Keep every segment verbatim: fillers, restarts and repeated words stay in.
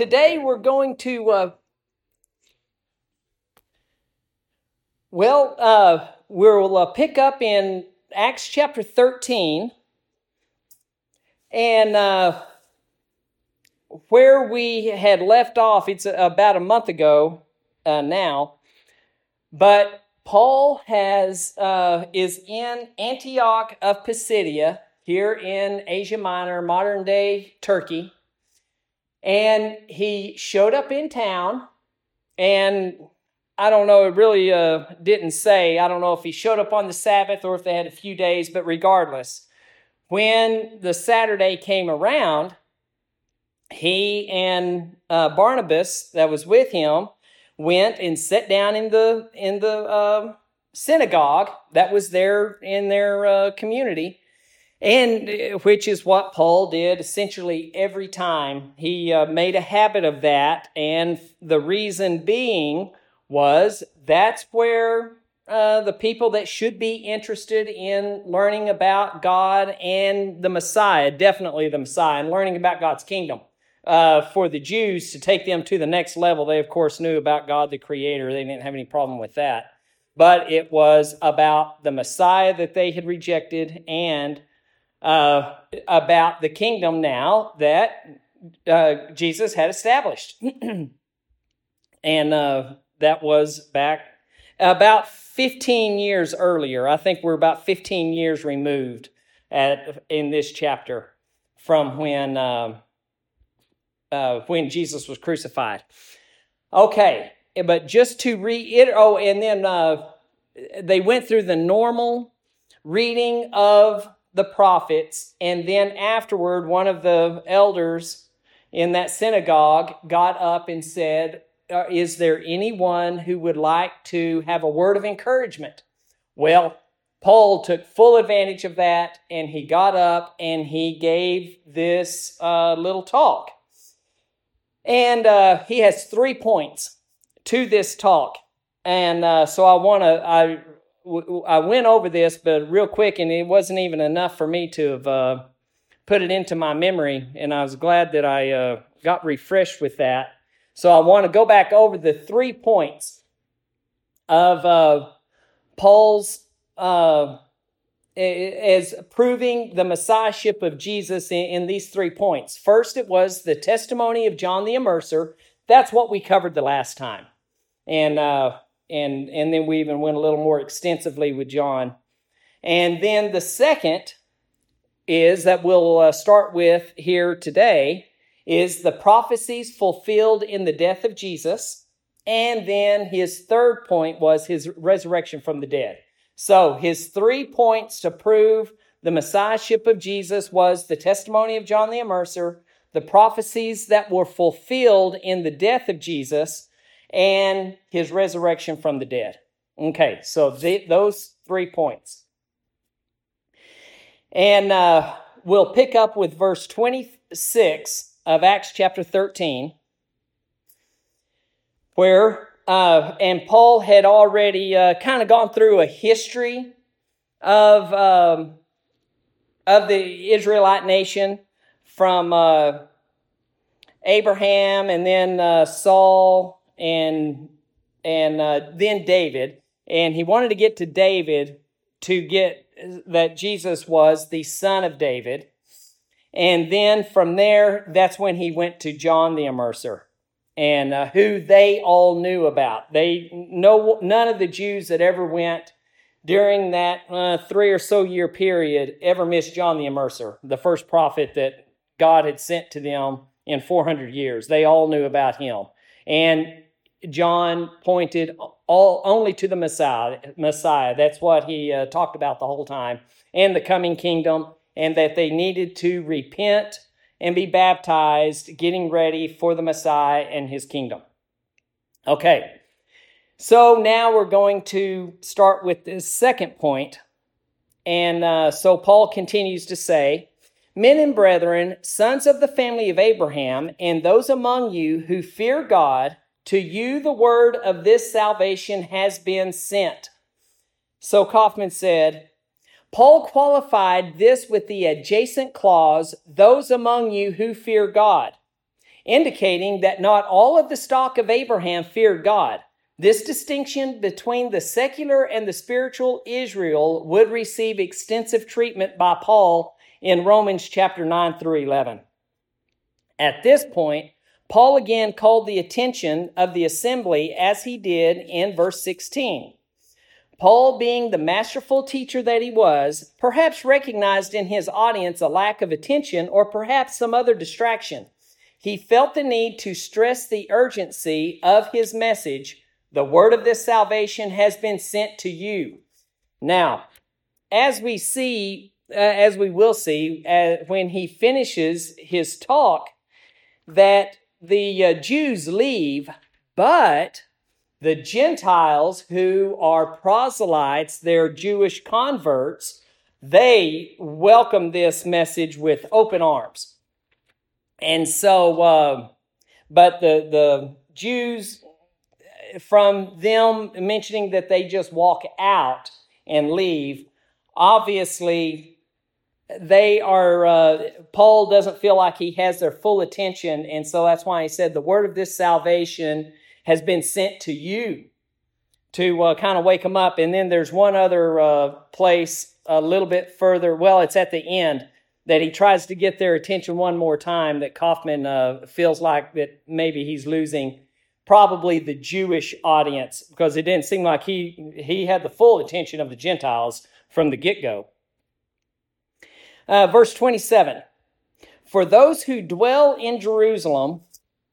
today we're going to, uh, well, uh, we'll uh, pick up in Acts chapter thirteen, and uh, where we had left off, it's about a month ago uh, now, but Paul has uh, is in Antioch of Pisidia, here in Asia Minor, modern-day Turkey, and he showed up in town, and I don't know, it really uh, didn't say, I don't know if he showed up on the Sabbath or if they had a few days, but regardless, when the Saturday came around, he and uh, Barnabas, that was with him, went and sat down in the in the uh, synagogue that was there in their uh, community, and which is what Paul did essentially every time. He uh, made a habit of that, and the reason being was that's where uh, the people that should be interested in learning about God and the Messiah, definitely the Messiah, and learning about God's kingdom. Uh, for the Jews to take them to the next level, they of course knew about God the Creator. They didn't have any problem with that. But it was about the Messiah that they had rejected and uh, about the kingdom now that uh, Jesus had established. and uh, that was back about fifteen years earlier. I think we're about fifteen years removed at, in this chapter from when... Uh, Uh, when Jesus was crucified. Okay, but just to reiterate, oh, and then uh, they went through the normal reading of the prophets, and then afterward, one of the elders in that synagogue got up and said, uh, is there anyone who would like to have a word of encouragement? Well, Paul took full advantage of that, and he got up and he gave this uh, little talk. And uh, he has three points to this talk. And uh, so I want to, I, I went over this, but real quick, and it wasn't even enough for me to have uh, put it into my memory. And I was glad that I uh, got refreshed with that. So I want to go back over the three points of uh, Paul's, uh, as proving the messiahship of Jesus in, in these three points. First, it was the testimony of John the Immerser. That's what we covered the last time. And uh, and and then we even went a little more extensively with John. And then the second is that we'll uh, start with here today is the prophecies fulfilled in the death of Jesus. And then his third point was his resurrection from the dead. So his three points to prove the messiahship of Jesus was the testimony of John the Immerser, the prophecies that were fulfilled in the death of Jesus, and his resurrection from the dead. Okay, so the, those three points. And uh, we'll pick up with verse twenty-six of Acts chapter thirteen, where... Uh, and Paul had already uh, kind of gone through a history of um, of the Israelite nation from uh, Abraham and then uh, Saul and and uh, then David. And he wanted to get to David to get that Jesus was the son of David. And then from there, that's when he went to John the Immerser. And uh, who they all knew about. They no none of the Jews that ever went during that uh, three or so year period ever missed John the Immerser, the first prophet that God had sent to them in four hundred years. They all knew about him. And John pointed all only to the Messiah. Messiah. That's what he uh, talked about the whole time, and the coming kingdom, and that they needed to repent and be baptized, getting ready for the Messiah and his kingdom. Okay, so now we're going to start with this second point. And uh, so Paul continues to say, men and brethren, sons of the family of Abraham, and those among you who fear God, to you the word of this salvation has been sent. So Kaufman said, Paul qualified this with the adjacent clause, those among you who fear God. indicating that not all of the stock of Abraham feared God. This distinction between the secular and the spiritual Israel would receive extensive treatment by Paul in Romans chapter nine through eleven. At this point, Paul again called the attention of the assembly as he did in verse sixteen. Paul, being the masterful teacher that he was, perhaps recognized in his audience a lack of attention or perhaps some other distraction. He felt the need to stress the urgency of his message. The word of this salvation has been sent to you. Now, as we see, uh, as we will see, uh, when he finishes his talk, that the uh, Jews leave, but the Gentiles who are proselytes, they're Jewish converts, they welcome this message with open arms. And so, uh, but the, the Jews, from them mentioning that they just walk out and leave, obviously they are, uh, Paul doesn't feel like he has their full attention, and so that's why he said the word of this salvation has been sent to you to uh, kind of wake them up. And then there's one other uh, place a little bit further, well, it's at the end, that he tries to get their attention one more time, that Kaufman uh, feels like that maybe he's losing probably the Jewish audience, because it didn't seem like he, he had the full attention of the Gentiles from the get-go. Uh, verse twenty-seven, for those who dwell in Jerusalem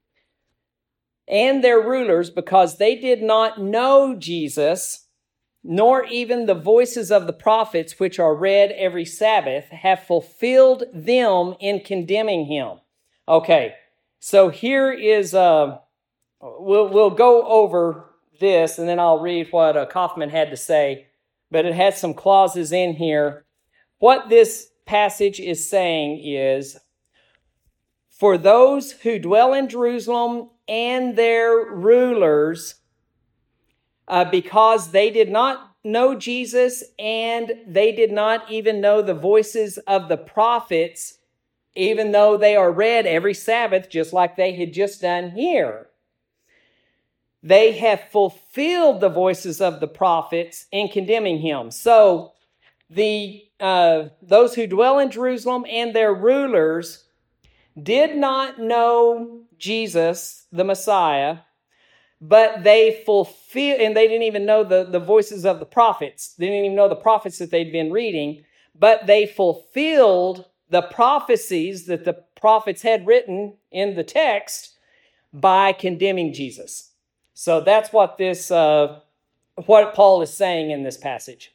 and their rulers, because they did not know Jesus, nor even the voices of the prophets, which are read every Sabbath, have fulfilled them in condemning him. Okay, so here is... Uh, We'll, we'll go over this, and then I'll read what uh, Kaufman had to say, but it has some clauses in here. What this passage is saying is, for those who dwell in Jerusalem and their rulers, uh, because they did not know Jesus and they did not even know the voices of the prophets, even though they are read every Sabbath, just like they had just done here. They have fulfilled the voices of the prophets in condemning him. So the uh, those who dwell in Jerusalem and their rulers did not know Jesus, the Messiah, but they fulfill, and they didn't even know the, the voices of the prophets. They didn't even know the prophets that they'd been reading, but they fulfilled the prophecies that the prophets had written in the text by condemning Jesus. So that's what this, uh, what Paul is saying in this passage.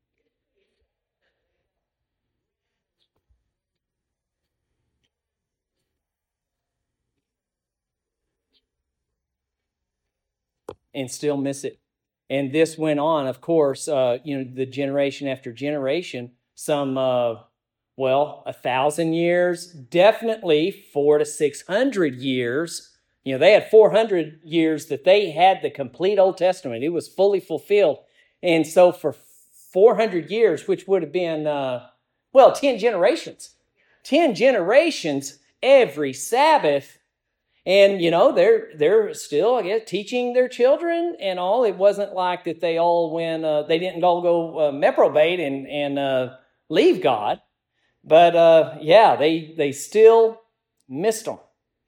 And still miss it. And this went on, of course, uh, you know, the generation after generation, some, uh, well, a thousand years, definitely four to six hundred years. You know, they had four hundred years that they had the complete Old Testament. It was fully fulfilled. And so for four hundred years, which would have been, uh, well, ten generations. ten generations every Sabbath. And, you know, they're they're still, I guess, teaching their children and all. It wasn't like that they all went, uh, they didn't all go uh, reprobate and, and uh, leave God. But, uh, yeah, they, they still missed them.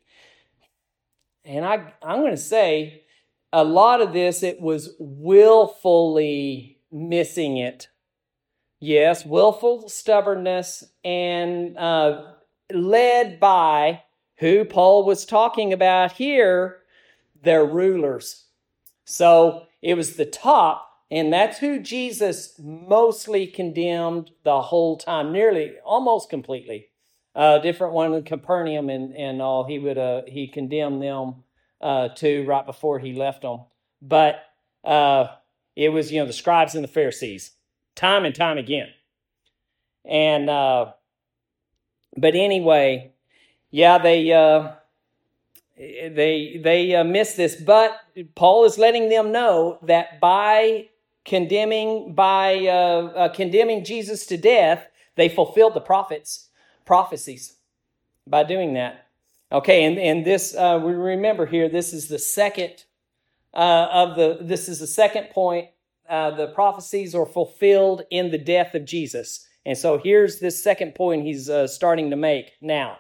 And I, I'm going to say a lot of this, it was willfully missing it. Yes, willful stubbornness, and uh, led by who Paul was talking about here, their rulers. So it was the top, and that's who Jesus mostly condemned the whole time, nearly, almost completely. Uh, different one in Capernaum and, and all, he would uh, he condemned them uh, to right before he left them. But uh, it was, you know, the scribes and the Pharisees, time and time again. And uh, but anyway, yeah, they uh, they they uh, missed this. But Paul is letting them know that by condemning by uh, uh, condemning Jesus to death, they fulfilled the prophets. prophecies by doing that. Okay, and, and this, uh, we remember here, this is the second uh, of the, this is the second point. Uh, the prophecies are fulfilled in the death of Jesus. And so here's this second point he's uh, starting to make now.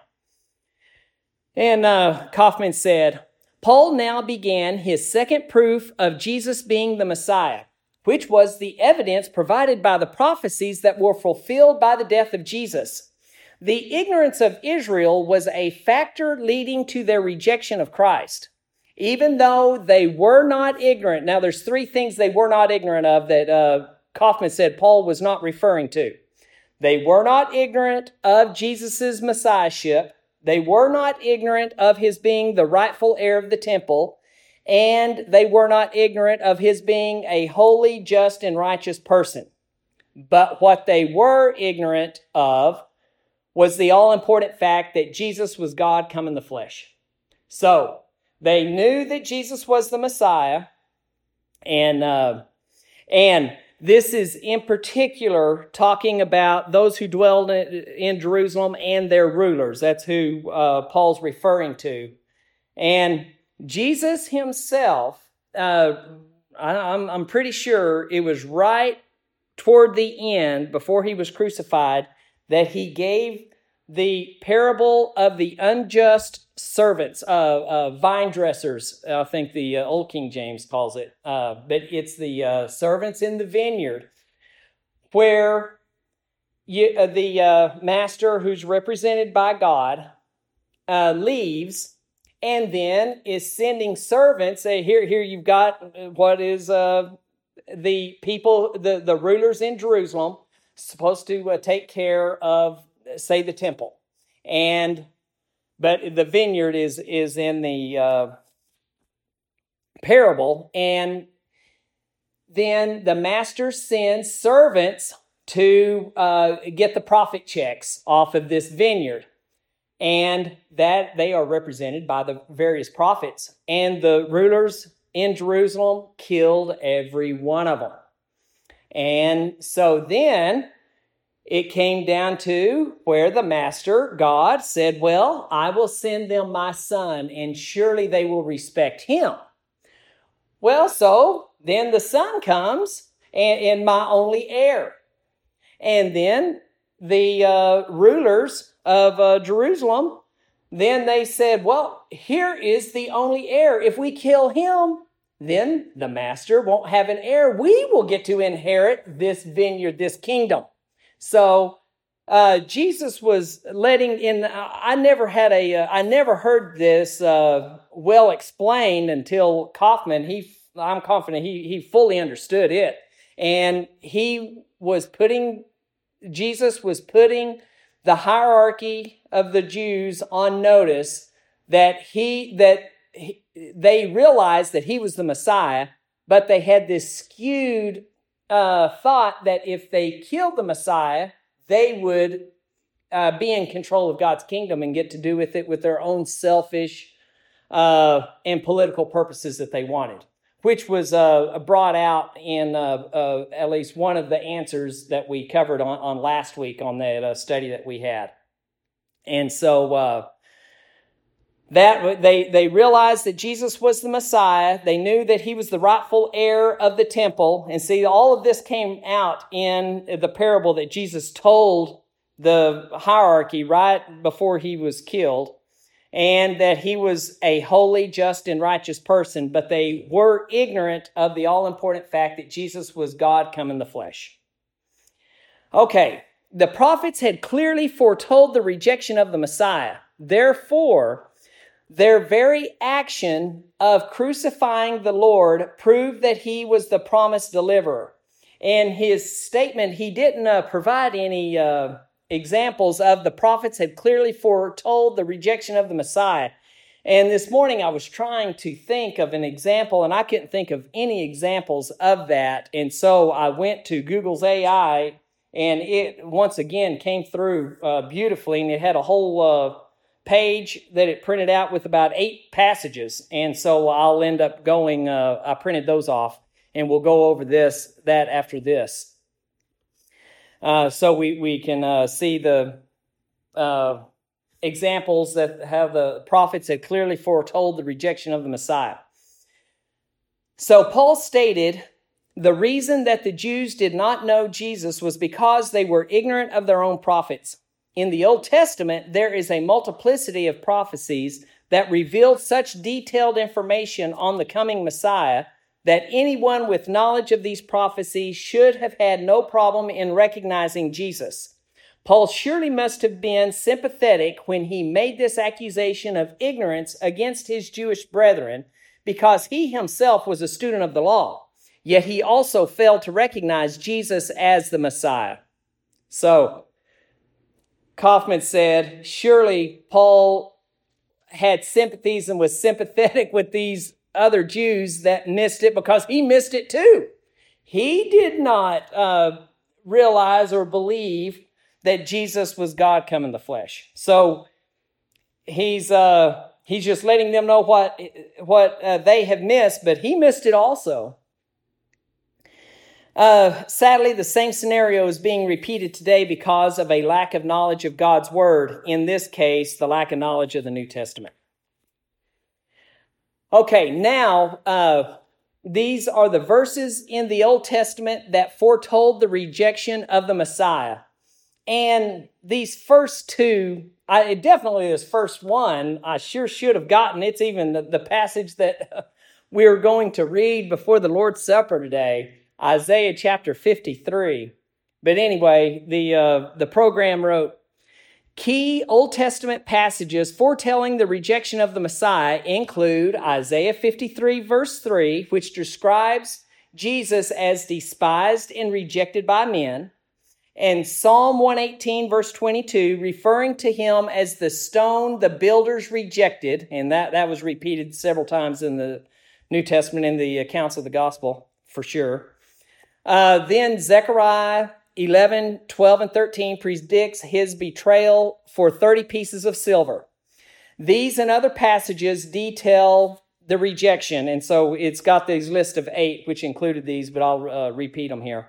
And uh, Kaufman said, Paul now began his second proof of Jesus being the Messiah, which was the evidence provided by the prophecies that were fulfilled by the death of Jesus. The ignorance of Israel was a factor leading to their rejection of Christ. Even though they were not ignorant. Now, there's three things they were not ignorant of that uh, Kaufman said Paul was not referring to. They were not ignorant of Jesus' messiahship. They were not ignorant of his being the rightful heir of the temple. And they were not ignorant of his being a holy, just, and righteous person. But what they were ignorant of was the all-important fact that Jesus was God come in the flesh. So, they knew that Jesus was the Messiah, and uh, and this is in particular talking about those who dwelled in, in Jerusalem and their rulers. That's who uh, Paul's referring to. And Jesus himself, uh, I, I'm, I'm pretty sure it was right toward the end, before he was crucified, that he gave the parable of the unjust servants, uh, uh, vine dressers, I think the uh, Old King James calls it, uh, but it's the uh, servants in the vineyard, where you, uh, the uh, master, who's represented by God, uh, leaves and then is sending servants. Uh, here, here you've got what is uh, the people, the, the rulers in Jerusalem, supposed to uh, take care of, say, the temple. And but the vineyard is is in the uh, parable, and then the master sends servants to uh, get the profit checks off of this vineyard, and that they are represented by the various prophets. And the rulers in Jerusalem killed every one of them. And so then it came down to where the master, God, said, well, I will send them my son, and surely they will respect him. Well, so then the son comes, and, and my only heir. And then the uh, rulers of uh, Jerusalem, then they said, well, here is the only heir. If we kill him, then the master won't have an heir. We will get to inherit this vineyard, this kingdom. So uh, Jesus was letting in. I never had a. Uh, I never heard this uh, well explained until Kaufman. He, I'm confident he he fully understood it, and he was putting. Jesus was putting the hierarchy of the Jews on notice that he that he, they realized that he was the Messiah, but they had this skewed Uh, thought that if they killed the Messiah, they would uh, be in control of God's kingdom and get to do with it with their own selfish uh, and political purposes that they wanted, which was uh, brought out in uh, uh, at least one of the answers that we covered on, on last week on that uh, study that we had. And so uh, That they, they realized that Jesus was the Messiah. They knew that he was the rightful heir of the temple. And see, all of this came out in the parable that Jesus told the hierarchy right before he was killed, and that he was a holy, just, and righteous person. But they were ignorant of the all-important fact that Jesus was God come in the flesh. Okay, the prophets had clearly foretold the rejection of the Messiah. Therefore, their very action of crucifying the Lord proved that he was the promised deliverer. In his statement, he didn't uh, provide any uh, examples of the prophets had clearly foretold the rejection of the Messiah. And this morning I was trying to think of an example, and I couldn't think of any examples of that. And so I went to Google's A I, and it once again came through uh, beautifully, and it had a whole uh, page that it printed out with about eight passages. And so I'll end up going, uh, I printed those off, and we'll go over this, that after this. Uh, so we, we can uh, see the uh, examples that how the prophets had clearly foretold the rejection of the Messiah. So Paul stated the reason that the Jews did not know Jesus was because they were ignorant of their own prophets. In the Old Testament, there is a multiplicity of prophecies that revealed such detailed information on the coming Messiah that anyone with knowledge of these prophecies should have had no problem in recognizing Jesus. Paul surely must have been sympathetic when he made this accusation of ignorance against his Jewish brethren, because he himself was a student of the law, yet he also failed to recognize Jesus as the Messiah. So, Kaufman said, surely Paul had sympathies and was sympathetic with these other Jews that missed it, because he missed it too. He did not uh, realize or believe that Jesus was God come in the flesh. So he's uh, he's just letting them know what what uh, they have missed, but he missed it also. Uh, sadly, the same scenario is being repeated today because of a lack of knowledge of God's Word. In this case, the lack of knowledge of the New Testament. Okay, now, uh, these are the verses in the Old Testament that foretold the rejection of the Messiah. And these first two, I definitely this first one, I sure should have gotten. It's even the, the passage that we're going to read before the Lord's Supper today. Isaiah chapter fifty-three. But anyway, the uh, the program wrote, key Old Testament passages foretelling the rejection of the Messiah include Isaiah fifty-three verse three, which describes Jesus as despised and rejected by men, and Psalm one eighteen verse twenty-two, referring to him as the stone the builders rejected, and that, that was repeated several times in the New Testament in the accounts of the gospel, for sure. Uh, then Zechariah eleven, twelve, and thirteen predicts his betrayal for thirty pieces of silver. These and other passages detail the rejection, and so it's got these list of eight, which included these, but I'll uh, repeat them here.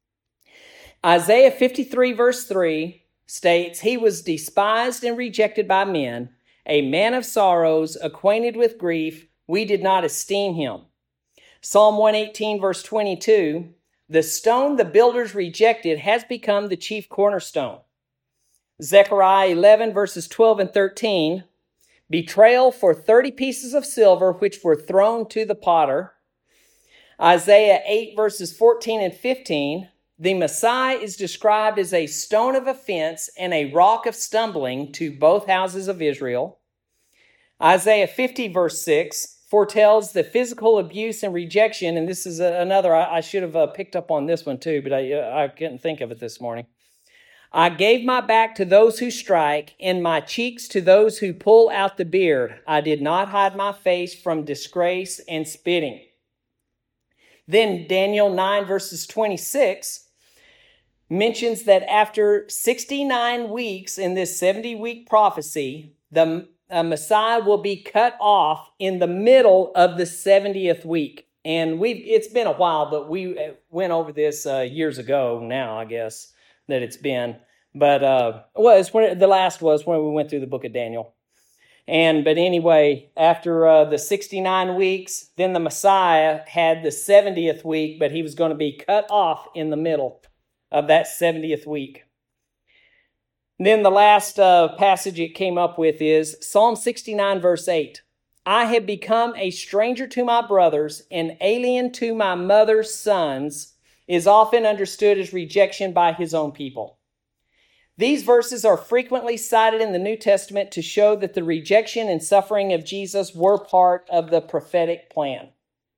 Isaiah fifty-three verse three states, he was despised and rejected by men, a man of sorrows, acquainted with grief, we did not esteem him. Psalm one eighteen verse twenty-two, the stone the builders rejected has become the chief cornerstone. Zechariah eleven verses twelve and thirteen, betrayal for thirty pieces of silver which were thrown to the potter. Isaiah eight verses fourteen and fifteen, the Messiah is described as a stone of offense and a rock of stumbling to both houses of Israel. Isaiah fifty verse six foretells the physical abuse and rejection, and this is another, I should have uh, picked up on this one too, but I, uh, I couldn't think of it this morning. I gave my back to those who strike, and my cheeks to those who pull out the beard. I did not hide my face from disgrace and spitting. Then Daniel nine verses twenty-six mentions that after sixty-nine weeks in this seventy-week prophecy, the uh, Messiah will be cut off in the middle of the seventieth week. And we've it's been a while, but we went over this uh, years ago now, I guess, that it's been. But uh, well, it's when the last was when we went through the book of Daniel. And but anyway, after uh, the sixty-nine weeks, then the Messiah had the seventieth week, but he was going to be cut off in the middle of that seventieth week. Then the last uh, passage it came up with is Psalm sixty-nine verse eight. I have become a stranger to my brothers, an alien to my mother's sons, is often understood as rejection by his own people. These verses are frequently cited in the New Testament to show that the rejection and suffering of Jesus were part of the prophetic plan.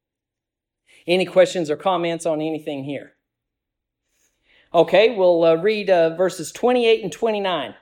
Any questions or comments on anything here? Okay, we'll uh, read uh, verses twenty-eight and twenty-nine.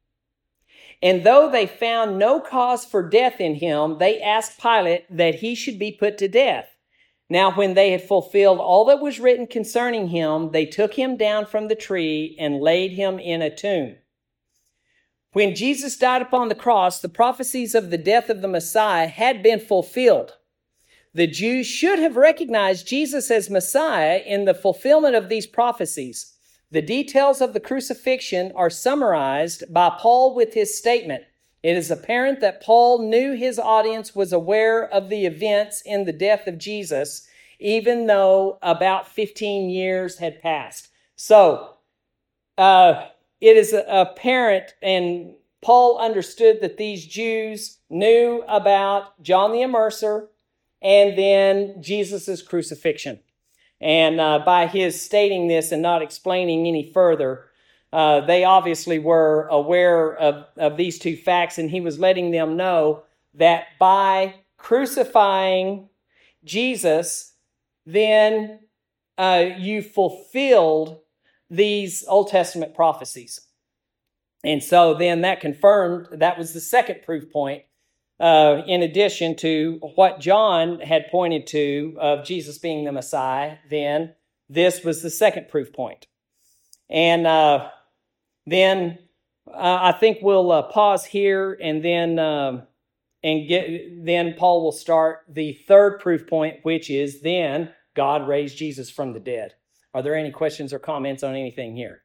And though they found no cause for death in him, they asked Pilate that he should be put to death. Now when they had fulfilled all that was written concerning him, they took him down from the tree and laid him in a tomb. When Jesus died upon the cross, the prophecies of the death of the Messiah had been fulfilled. The Jews should have recognized Jesus as Messiah in the fulfillment of these prophecies. The details of the crucifixion are summarized by Paul with his statement, It is apparent that Paul knew his audience was aware of the events in the death of Jesus, even though about fifteen years had passed. So, uh, it is apparent, and Paul understood that these Jews knew about John the Immerser and then Jesus' crucifixion. And uh, by his stating this and not explaining any further, uh, they obviously were aware of, of these two facts, and he was letting them know that by crucifying Jesus, then uh, you fulfilled these Old Testament prophecies. And so then that confirmed, that was the second proof point, uh, in addition to what John had pointed to of Jesus being the Messiah. Then this was the second proof point. And uh, then uh, I think we'll uh, pause here, and then um, and get then Paul will start the third proof point, which is then God raised Jesus from the dead. Are there any questions or comments on anything here?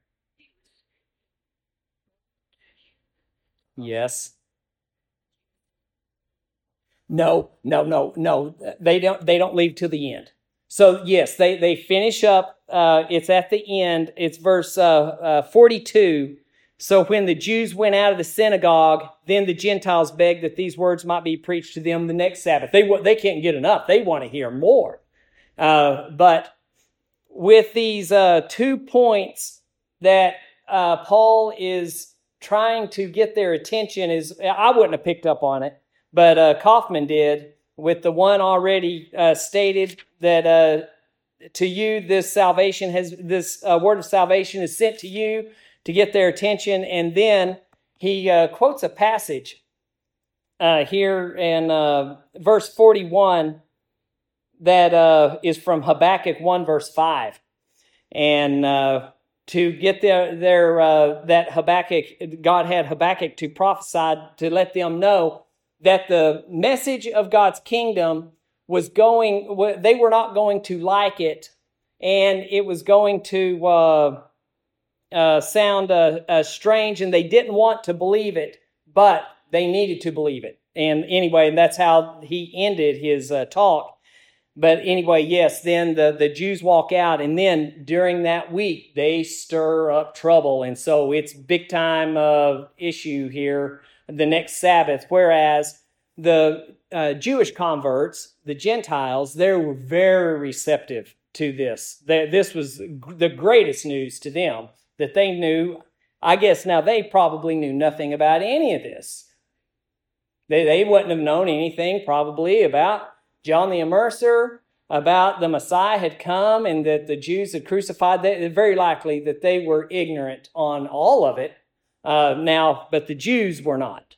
Yes. No, no, no, no. They don't. They don't leave till the end. So yes, they they finish up. Uh, it's at the end. It's verse uh, uh, forty-two. So when the Jews went out of the synagogue, then the Gentiles begged that these words might be preached to them the next Sabbath. They they can't get enough. They want to hear more. Uh, but with these uh, two points that uh, Paul is trying to get their attention, is I wouldn't have picked up on it, but uh, Kaufman did, with the one already uh, stated that uh, to you this salvation has this uh, word of salvation is sent to you to get their attention, and then he uh, quotes a passage uh, here in uh, verse forty-one that uh, is from Habakkuk one verse five, and uh, to get their, their uh, that Habakkuk, God had Habakkuk to prophesy to let them know that the message of God's kingdom was going, they were not going to like it, and it was going to uh, uh, sound uh, uh, strange, and they didn't want to believe it, but they needed to believe it. And anyway, that's how he ended his uh, talk. But anyway, yes, then the, the Jews walk out, and then during that week, they stir up trouble. And so it's big time uh, issue here the next Sabbath, whereas the uh, Jewish converts, the Gentiles, they were very receptive to this. They, this was the greatest news to them, that they knew. I guess now they probably knew nothing about any of this. They, they wouldn't have known anything probably about John the Immerser, about the Messiah had come and that the Jews had crucified. They, very likely that they were ignorant on all of it uh, now, but the Jews were not.